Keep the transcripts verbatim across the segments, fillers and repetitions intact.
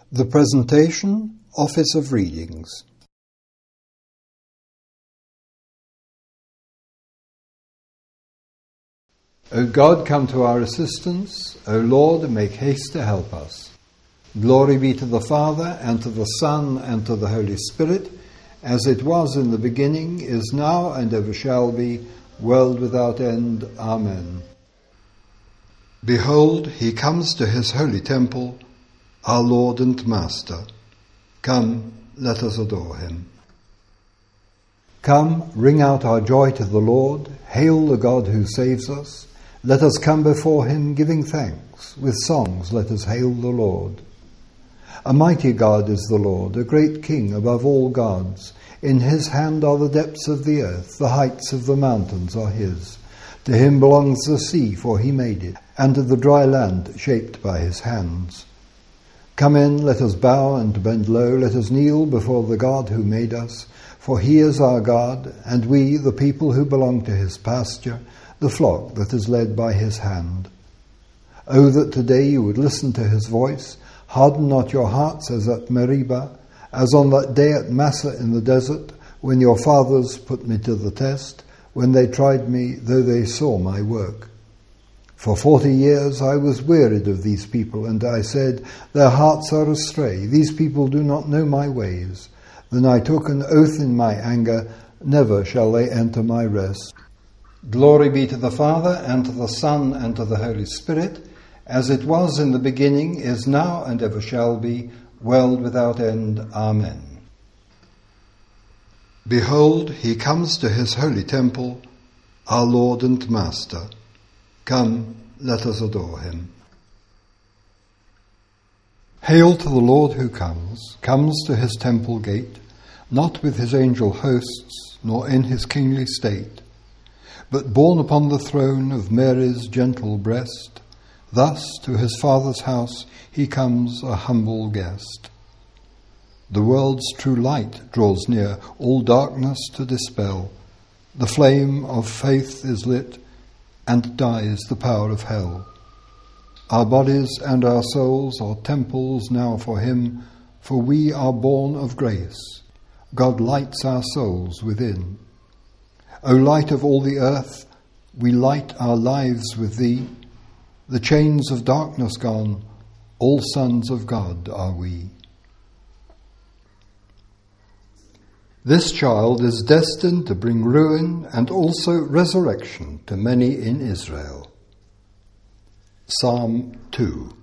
The Presentation, Office of Readings. O God, come to our assistance. O Lord, make haste to help us. Glory be to the Father, and to the Son, and to the Holy Spirit, as it was in the beginning, is now, and ever shall be, world without end. Amen. Behold, he comes to his holy temple, our Lord and Master. Come, let us adore him. Come, ring out our joy to the Lord. Hail the God who saves us. Let us come before him giving thanks. With songs let us hail the Lord. A mighty God is the Lord, a great King above all gods. In his hand are the depths of the earth, the heights of the mountains are his. To him belongs the sea, for he made it, and the dry land shaped by his hands. Come in, let us bow and bend low, let us kneel before the God who made us, for he is our God, and we, the people who belong to his pasture, the flock that is led by his hand. Oh, that today you would listen to his voice, harden not your hearts as at Meribah, as on that day at Massah in the desert, when your fathers put me to the test, when they tried me, though they saw my work. For forty years I was wearied of these people, and I said, their hearts are astray, these people do not know my ways. Then I took an oath in my anger, never shall they enter my rest. Glory be to the Father, and to the Son, and to the Holy Spirit, as it was in the beginning, is now, and ever shall be, world without end. Amen. Behold, he comes to his holy temple, our Lord and Master. Come, let us adore him. Hail to the Lord who comes, comes to his temple gate, not with his angel hosts, nor in his kingly state, but borne upon the throne of Mary's gentle breast. Thus to his Father's house he comes a humble guest. The world's true light draws near, all darkness to dispel. The flame of faith is lit, and dies the power of hell. Our bodies and our souls are temples now for him, for we are born of grace. God lights our souls within. O light of all the earth, we light our lives with thee. The chains of darkness gone, all sons of God are we. This child is destined to bring ruin and also resurrection to many in Israel. Psalm two.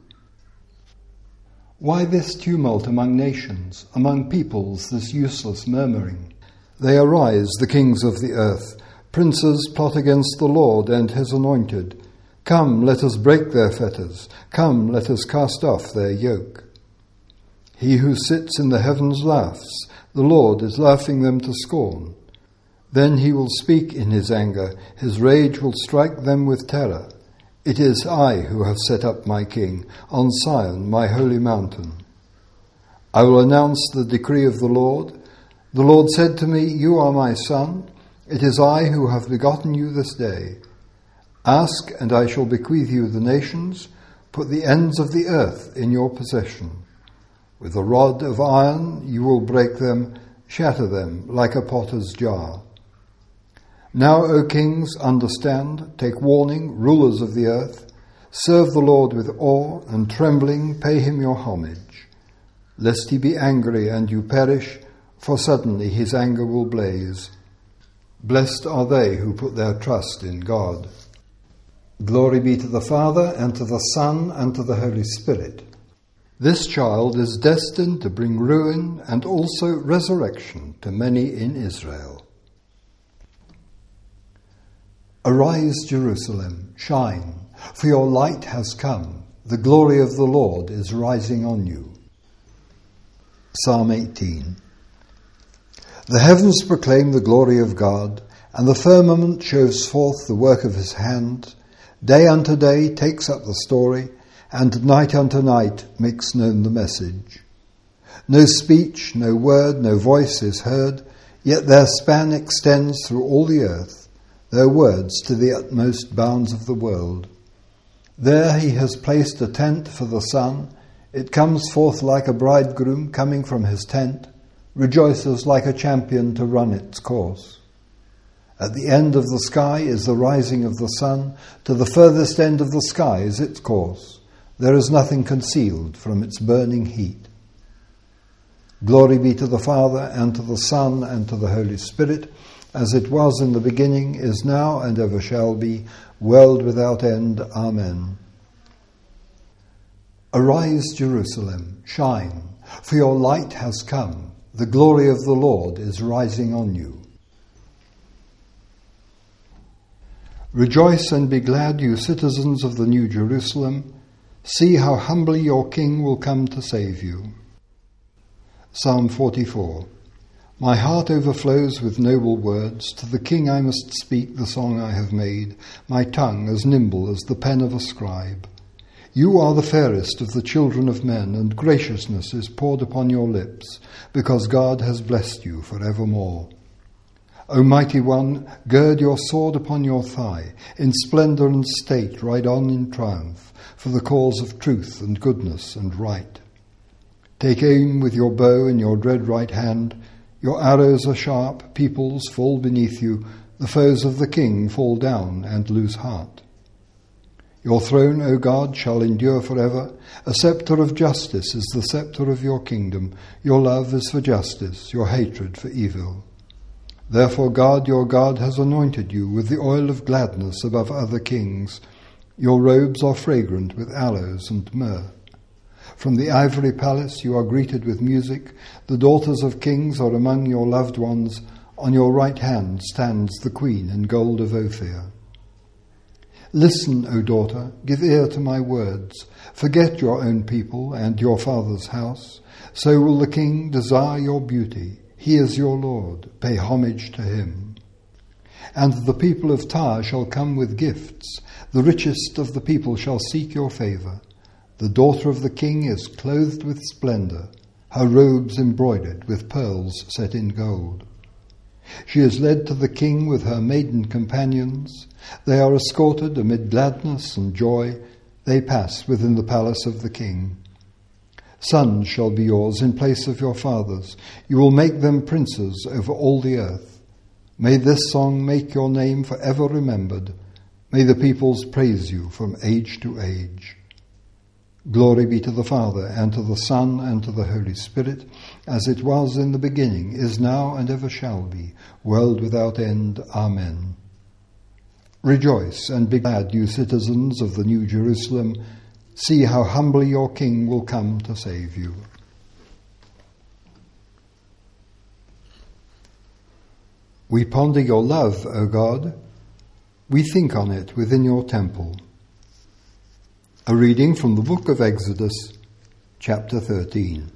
Why this tumult among nations, among peoples this useless murmuring? They arise, the kings of the earth, princes plot against the Lord and his anointed. Come, let us break their fetters. Come, let us cast off their yoke. He who sits in the heavens laughs. The Lord is laughing them to scorn. Then he will speak in his anger. His rage will strike them with terror. It is I who have set up my king on Zion, my holy mountain. I will announce the decree of the Lord. The Lord said to me, you are my son. It is I who have begotten you this day. Ask, and I shall bequeath you the nations. Put the ends of the earth in your possession. With a rod of iron you will break them, shatter them like a potter's jar. Now, O kings, understand, take warning, rulers of the earth. Serve the Lord with awe and trembling, pay him your homage. Lest he be angry and you perish, for suddenly his anger will blaze. Blessed are they who put their trust in God. Glory be to the Father, and to the Son, and to the Holy Spirit. This child is destined to bring ruin and also resurrection to many in Israel. Arise, Jerusalem, shine, for your light has come. The glory of the Lord is rising on you. Psalm eighteen. The heavens proclaim the glory of God, and the firmament shows forth the work of his hand. Day unto day takes up the story, and night unto night makes known the message. No speech, no word, no voice is heard, yet their span extends through all the earth, their words to the utmost bounds of the world. There he has placed a tent for the sun, It comes forth like a bridegroom coming from his tent, rejoices like a champion to run its course. At the end of the sky is the rising of the sun, to the furthest end of the sky is its course. There is nothing concealed from its burning heat. Glory be to the Father, and to the Son, and to the Holy Spirit, as it was in the beginning, is now, and ever shall be, world without end. Amen. Arise, Jerusalem, shine, for your light has come. The glory of the Lord is rising on you. Rejoice and be glad, you citizens of the New Jerusalem. See how humbly your King will come to save you. Psalm forty-four. My heart overflows with noble words. To the King I must speak the song I have made, my tongue as nimble as the pen of a scribe. You are the fairest of the children of men, and graciousness is poured upon your lips, because God has blessed you for evermore. O mighty one, gird your sword upon your thigh. In splendour and state ride on in triumph, for the cause of truth and goodness and right. Take aim with your bow in your dread right hand. Your arrows are sharp, peoples fall beneath you. The foes of the King fall down and lose heart. Your throne, O God, shall endure forever. A sceptre of justice is the sceptre of your kingdom. Your love is for justice, your hatred for evil. Therefore God, your God, has anointed you with the oil of gladness above other kings. Your robes are fragrant with aloes and myrrh. From the ivory palace you are greeted with music. The daughters of kings are among your loved ones. On your right hand stands the queen in gold of Ophir. Listen, O daughter, give ear to my words. Forget your own people and your father's house. So will the King desire your beauty. He is your Lord. Pay homage to him. And the people of Tyre shall come with gifts. The richest of the people shall seek your favour. The daughter of the King is clothed with splendour, her robes embroidered with pearls set in gold. She is led to the King with her maiden companions. They are escorted amid gladness and joy. They pass within the palace of the King. Sons shall be yours in place of your fathers. You will make them princes over all the earth. May this song make your name forever remembered. May the peoples praise you from age to age. Glory be to the Father, and to the Son, and to the Holy Spirit, as it was in the beginning, is now, and ever shall be, world without end. Amen. Rejoice and be glad, you citizens of the New Jerusalem. See how humbly your King will come to save you. We ponder your love, O God. We think on it within your temple. A reading from the book of Exodus, chapter thirteen.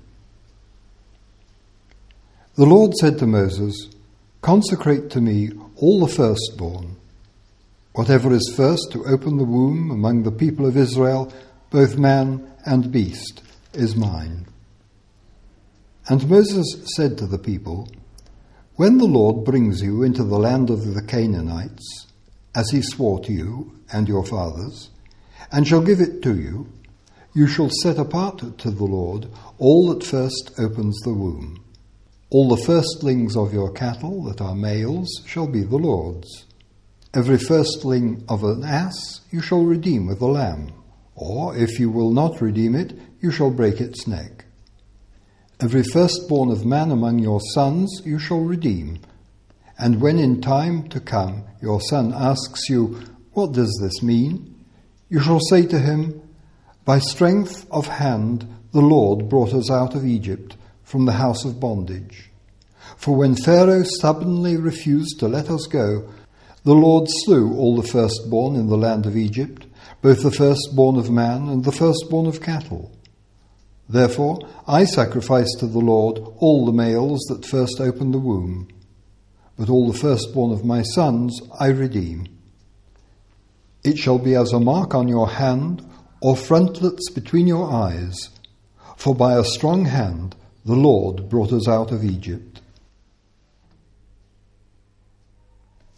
The Lord said to Moses, "Consecrate to me all the firstborn. Whatever is first to open the womb among the people of Israel, both man and beast, is mine." And Moses said to the people, "When the Lord brings you into the land of the Canaanites, as he swore to you and your fathers, and shall give it to you, you shall set apart to the Lord all that first opens the womb. All the firstlings of your cattle that are males shall be the Lord's. Every firstling of an ass you shall redeem with a lamb, or if you will not redeem it, you shall break its neck. Every firstborn of man among your sons you shall redeem. And when in time to come your son asks you, 'What does this mean?' you shall say to him, 'By strength of hand the Lord brought us out of Egypt, from the house of bondage. For when Pharaoh stubbornly refused to let us go, the Lord slew all the firstborn in the land of Egypt, both the firstborn of man and the firstborn of cattle. Therefore I sacrifice to the Lord all the males that first open the womb, but all the firstborn of my sons I redeem. It shall be as a mark on your hand, or frontlets between your eyes, for by a strong hand the Lord brought us out of Egypt."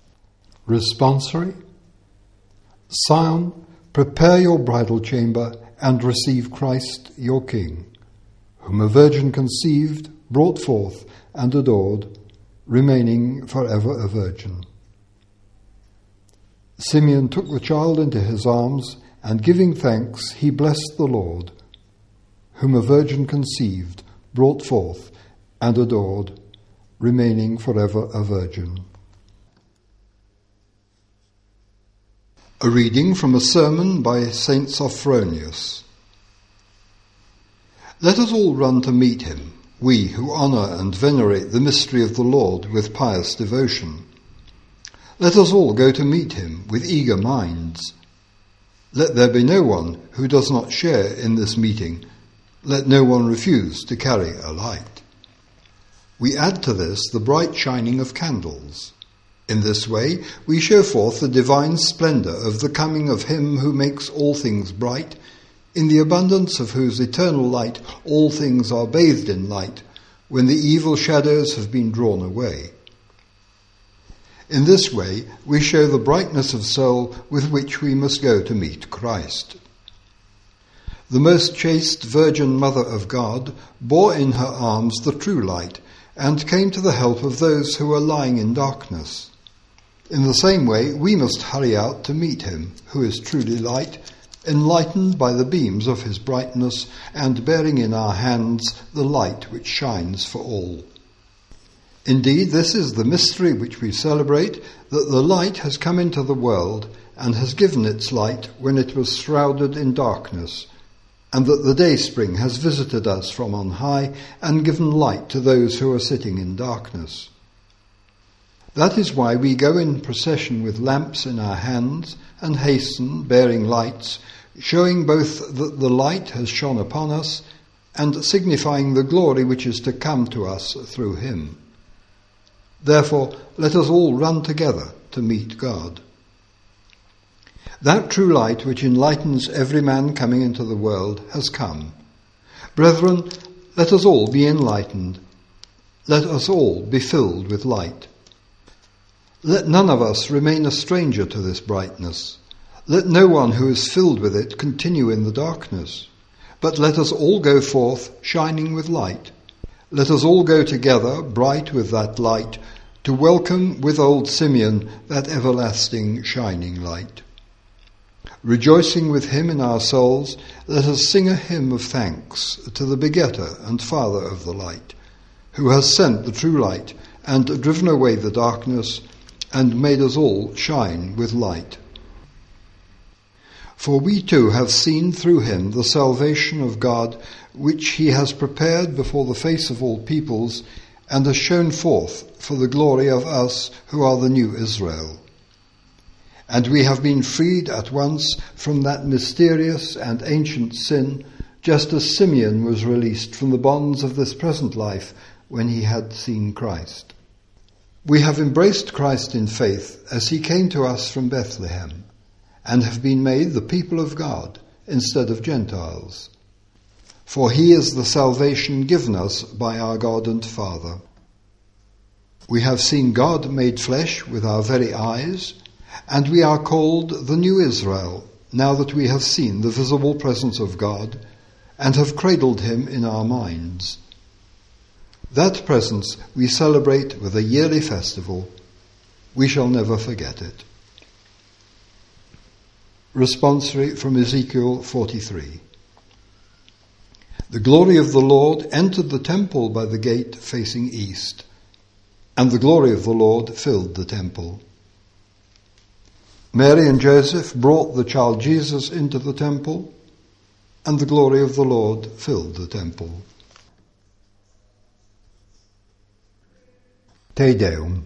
Responsory. Zion, prepare your bridal chamber, and receive Christ your King, whom a virgin conceived, brought forth, and adored, remaining forever a virgin. Simeon took the child into his arms, and giving thanks, he blessed the Lord, whom a virgin conceived, brought forth, and adored, remaining forever a virgin. A reading from a sermon by Saint Sophronius. Let us all run to meet him, we who honour and venerate the mystery of the Lord with pious devotion. Let us all go to meet him with eager minds. Let there be no one who does not share in this meeting. Let no one refuse to carry a light. We add to this the bright shining of candles. In this way, we show forth the divine splendour of the coming of him who makes all things bright, in the abundance of whose eternal light all things are bathed in light, when the evil shadows have been drawn away. In this way, we show the brightness of soul with which we must go to meet Christ. The most chaste Virgin Mother of God bore in her arms the true light, and came to the help of those who were lying in darkness. In the same way, we must hurry out to meet him, who is truly light, enlightened by the beams of his brightness, and bearing in our hands the light which shines for all. Indeed, this is the mystery which we celebrate, that the light has come into the world, and has given its light when it was shrouded in darkness, and that the dayspring has visited us from on high, and given light to those who are sitting in darkness. That is why we go in procession with lamps in our hands, and hasten, bearing lights, showing both that the light has shone upon us, and signifying the glory which is to come to us through him. Therefore, let us all run together to meet God. That true light which enlightens every man coming into the world has come. Brethren, let us all be enlightened. Let us all be filled with light. Let none of us remain a stranger to this brightness. Let no one who is filled with it continue in the darkness. But let us all go forth shining with light. Let us all go together, bright with that light, to welcome with old Simeon that everlasting shining light. Rejoicing with him in our souls, let us sing a hymn of thanks to the begetter and father of the light, who has sent the true light and driven away the darkness, and made us all shine with light. For we too have seen through him the salvation of God, which he has prepared before the face of all peoples, and has shown forth for the glory of us who are the new Israel. And we have been freed at once from that mysterious and ancient sin, just as Simeon was released from the bonds of this present life when he had seen Christ. We have embraced Christ in faith as he came to us from Bethlehem, and have been made the people of God instead of Gentiles. For he is the salvation given us by our God and Father. We have seen God made flesh with our very eyes, and we are called the new Israel, now that we have seen the visible presence of God, and have cradled him in our minds. That presence we celebrate with a yearly festival. We shall never forget it. Responsory from Ezekiel forty-three. The glory of the Lord entered the temple by the gate facing east, and the glory of the Lord filled the temple. Mary and Joseph brought the child Jesus into the temple, and the glory of the Lord filled the temple. Te Deum.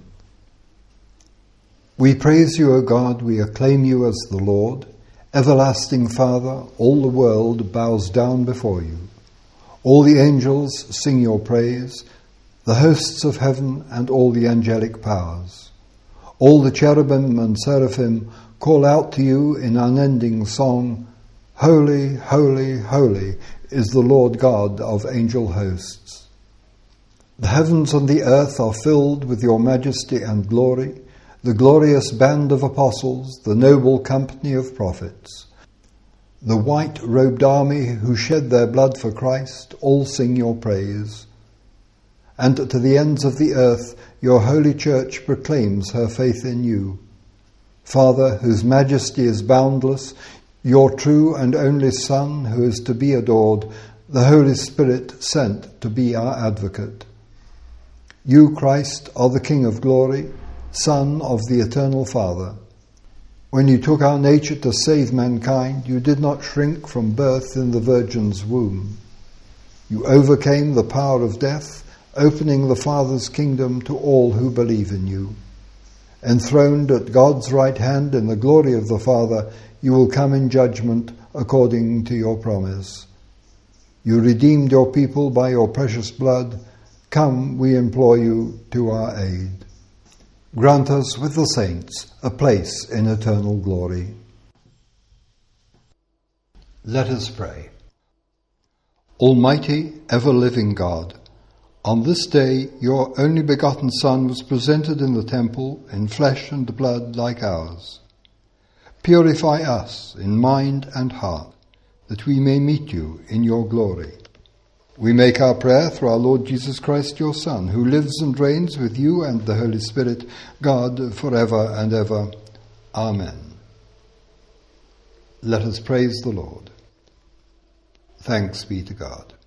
We praise you, O God, we acclaim you as the Lord. Everlasting Father, all the world bows down before you. All the angels sing your praise, the hosts of heaven and all the angelic powers. All the cherubim and seraphim call out to you in unending song, Holy, holy, holy is the Lord God of angel hosts. The heavens and the earth are filled with your majesty and glory, the glorious band of apostles, the noble company of prophets. The white-robed army who shed their blood for Christ all sing your praise. And to the ends of the earth your holy church proclaims her faith in you. Father, whose majesty is boundless, your true and only Son, who is to be adored, the Holy Spirit sent to be our advocate. You, Christ, are the King of glory, Son of the eternal Father. When you took our nature to save mankind, you did not shrink from birth in the Virgin's womb. You overcame the power of death, opening the Father's kingdom to all who believe in you. Enthroned at God's right hand in the glory of the Father, you will come in judgment according to your promise. You redeemed your people by your precious blood. Come, we implore you, to our aid. Grant us with the saints a place in eternal glory. Let us pray. Almighty, ever-living God, on this day your only begotten Son was presented in the temple in flesh and blood like ours. Purify us in mind and heart, that we may meet you in your glory. We make our prayer through our Lord Jesus Christ, your Son, who lives and reigns with you and the Holy Spirit, God, forever and ever. Amen. Let us praise the Lord. Thanks be to God.